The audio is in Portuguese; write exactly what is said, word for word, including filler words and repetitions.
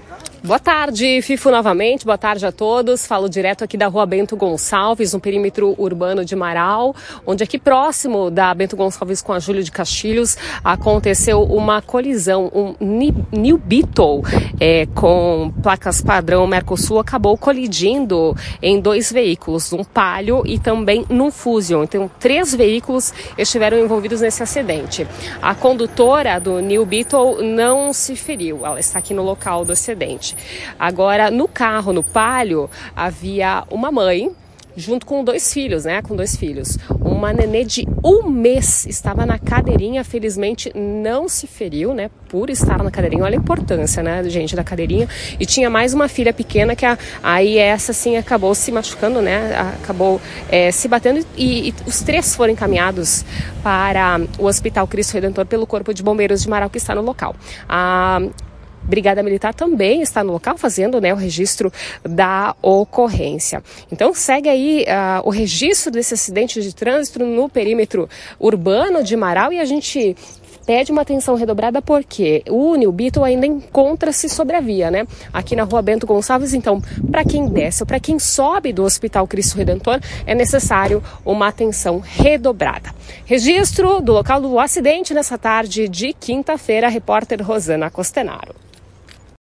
Boa tarde, Fifo, novamente. Boa tarde a todos. Falo direto aqui da Rua Bento Gonçalves, no perímetro urbano de Marau, onde aqui próximo da Bento Gonçalves com a Júlio de Castilhos aconteceu uma colisão. Um New Beetle é, com placas padrão Mercosul acabou colidindo em dois veículos, um Palio e também num Fusion. Então, três veículos estiveram envolvidos nesse acidente. A condutora do New Beetle não se feriu, ela está aqui no local do acidente. Agora, no carro, no Palio, havia uma mãe junto com dois filhos, né? Com dois filhos. Uma nenê de um mês estava na cadeirinha, felizmente não se feriu, né? Por estar na cadeirinha. Olha a importância, né, gente, da cadeirinha. E tinha mais uma filha pequena que a, aí essa, sim, acabou se machucando, né? Acabou é, se batendo e, e os três foram encaminhados para o Hospital Cristo Redentor pelo Corpo de Bombeiros de Marau, que está no local. A Brigada Militar também está no local fazendo, né, o registro da ocorrência. Então segue aí uh, o registro desse acidente de trânsito no perímetro urbano de Marau e a gente pede uma atenção redobrada porque o New Beetle ainda encontra-se sobre a via, né? Aqui na Rua Bento Gonçalves, então, para quem desce ou para quem sobe do Hospital Cristo Redentor, é necessário uma atenção redobrada. Registro do local do acidente nessa tarde de quinta-feira, repórter Rosana Costenaro.